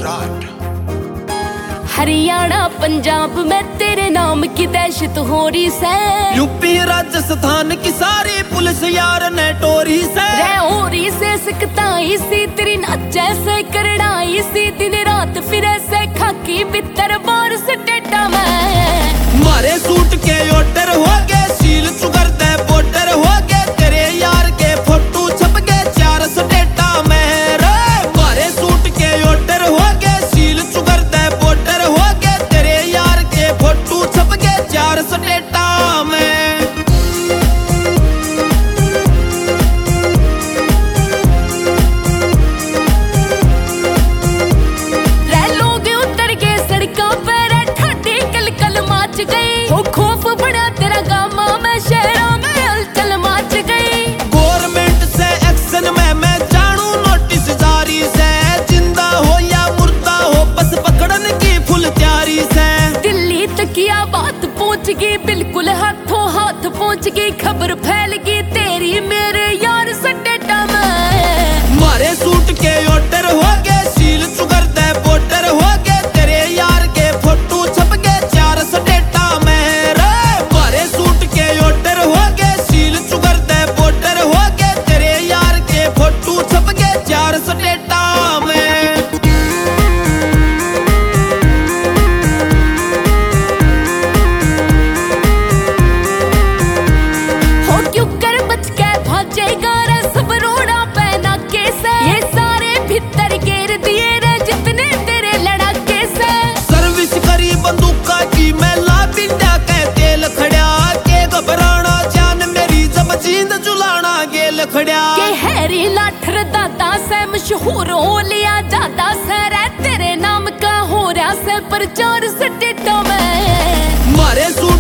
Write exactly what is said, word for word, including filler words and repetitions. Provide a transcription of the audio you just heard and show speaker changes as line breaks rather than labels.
गुजरात
हरियाणा पंजाब में तेरे नाम की दहशत हो रही से।
यूपी राजस्थान की सारी पुलिस यार ने टोरी से।
रे हो रही से सिकताई सी तेरी नाचे से करड़ाई सी दिन रात फिरे से खाकी बितर बार से टेटा में
मारे सूट के ओटर हो गए सील चुकर दे बोटर हो गए तेरे यार के फोटो छप गए चार स्टेटा में रे। मारे सूट के ओटर हो गए सील चुकर दे बोटर हो गए तेरे यार के फोटो छप गए चार स्टेटा में।
हो खौफ बड़ा तेरा गामा में शहरों में हलचल मच गई।
गवर्नमेंट से एक्शन में मैं जानू नोटिस जारी से। जिंदा हो या मुर्दा हो बस पकड़न की फुल तैयारी से।
दिल्ली तक किया बात पहुंच गई बिल्कुल हाथों हाथ पहुंच गई खबर फैल गई तेरी मेरे यार सटेटा में।
मारे सूट के ओटर हो गए सील चुकर दे बोटर हो गए तेरे यार के फोटो छप गए चार स्टेटा स्टेटा में।
हो क्यों कर बच के भाजेगा रे सब रोड़ा पहना के से। ये सारे भीतर घेर दिए रे जितने तेरे लड़ाके से।
सर्विस करी बंदूका की मैं ला बिंडा के तेल खड़ा के घबराना जान मेरी जब जींद जुलाना गेल खड़ा
के हैरी लाठर दादा से मशहूर हो लिया जाता सर तेरे नाम का हो रहा से प्रचार स्टेटों में।
मारे